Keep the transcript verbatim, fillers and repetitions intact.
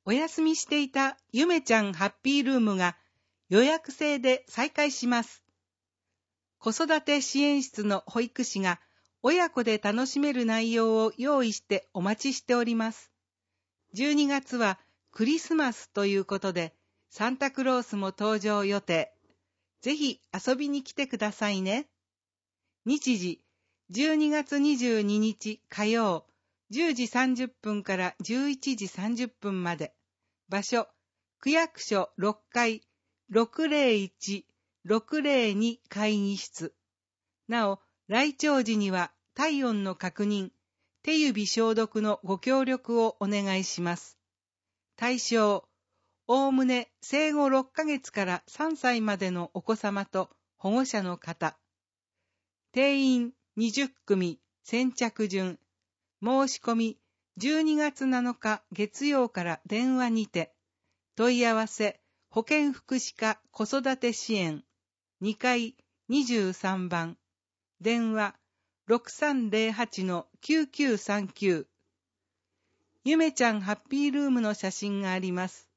お休みしていたゆめちゃんハッピールームが予約制で再開します。子育て支援室の保育士が親子で楽しめる内容を用意してお待ちしております。じゅうにがつはクリスマスということで、サンタクロースも登場予定。ぜひ遊びに来てくださいね。日時、じゅうにがつにじゅうににち火曜、じゅうじさんじゅっぷんからじゅういちじさんじゅっぷんまで。場所、区役所ろっかい、ろくぜろいち、ろくぜろに会議室。なお、来庁時には体温の確認、手指消毒のご協力をお願いします。対象、おおむね生後ろっかげつからさんさいまでのお子様と保護者の方。定員にじゅっくみ、先着順。申し込みじゅうにがつなのか月曜から電話にて。問い合わせ、保健福祉課子育て支援。にかいにじゅうさんばん。電話 ろくさんぜろはちのきゅうきゅうさんきゅう。ゆめちゃんハッピールームの写真があります。